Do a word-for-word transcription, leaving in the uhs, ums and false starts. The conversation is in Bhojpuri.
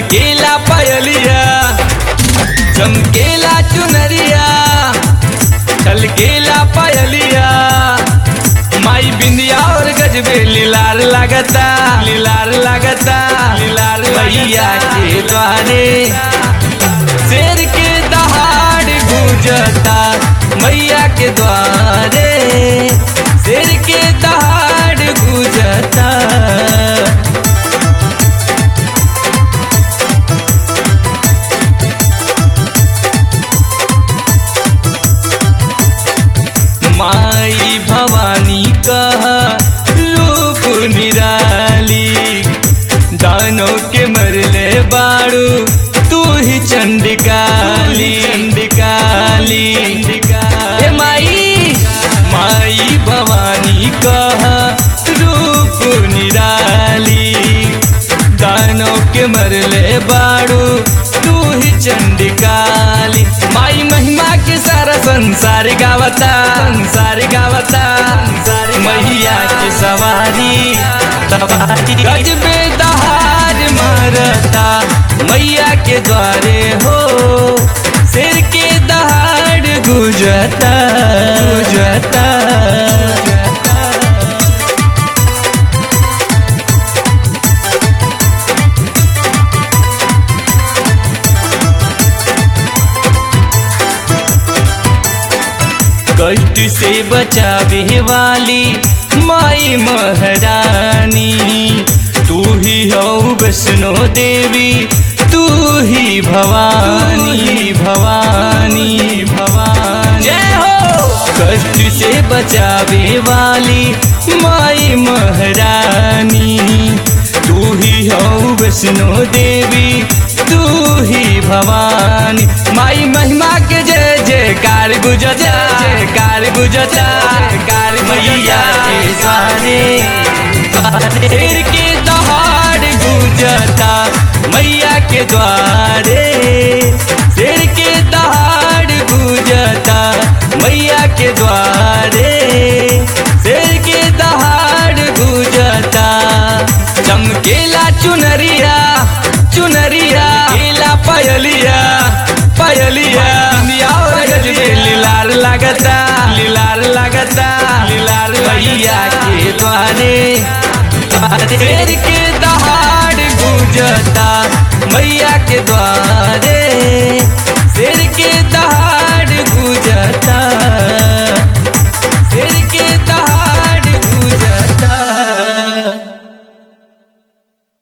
छलकेला पायलिया चमकेला चुनरिया छलकेला पायलिया माई बिंदिया और गजबे लीलार लागता लीलार लागता लीलार भैया के द्वारे शेर के दहाड़ गूंजता मैया के द्वारे शेर के दहाड़ गूंजता। माई भवानी का रूप निराली दानों के मरले बाड़ू तू ही चंडिकाली चंडिकाली हे माई माई भवानी का रूप निराली दानों के मरले बाड़ू तू ही चंडिकाली माई महिमा के सारा संसार गावता संसार गावता संसार मैया के सवारी गजबे दहाड़ मारता मैया के द्वारे हो सिर के दहाड़ गुजरता गुजरता। कष्ट से बचावे वाली माई महारानी तू ही हो वैष्णो देवी तू ही भवानी भवानी भवानी जय हो। कष्ट से बचावे वाली माई महारानी तू ही हो वैष्णो देवी तू ही भवानी माई महिमा के जय जयकार गुजरता जयकार गुजरता जयकार मैया के द्वारे शेर के दहाड़ गुजरता मैया के द्वारे शेर के दहाड़ गुजरता मैया के द्वारे शेर के दहाड़ गुजरता। चमकेला चुनरिया चुनरिया केला पायलिया पायलिया और गजबे लीलार लागता लीलार लागता लीलार भैया के द्वारे शेर के दहाड़ गूंजता मैया के द्वारे